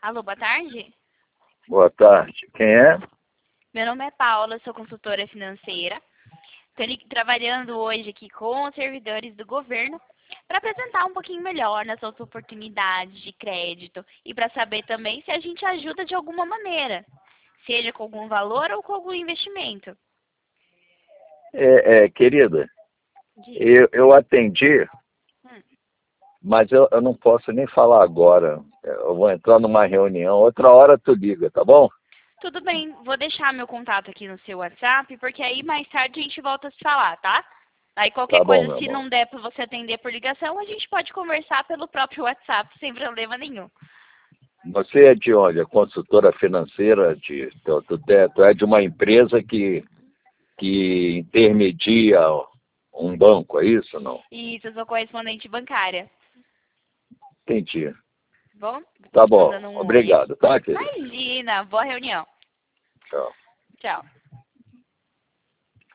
Alô, boa tarde. Boa tarde. Quem é? Meu nome é Paula, sou consultora financeira. Estou trabalhando hoje aqui com os servidores do governo para apresentar um pouquinho melhor nas suas oportunidades de crédito e para saber também se a gente ajuda de alguma maneira, seja com algum valor ou com algum investimento. Querida, Diga. eu atendi, Hum, mas eu não posso nem falar agora. Eu vou entrar numa reunião. Outra hora tu liga, tá bom? Tudo bem, vou deixar meu contato aqui no seu WhatsApp, porque aí mais tarde a gente volta a se falar, tá? Aí qualquer Tá bom, coisa, meu se amor. não der para você atender por ligação, a gente pode conversar pelo próprio WhatsApp, sem problema nenhum. Você é de onde? É consultora financeira? Tu é de uma empresa que intermedia um banco, é isso ou não? Isso, eu sou correspondente bancária. Entendi. Bom, Tá te bom. mandando um oi. Obrigado, tá, querido? Imagina, boa reunião. Tchau. Tchau.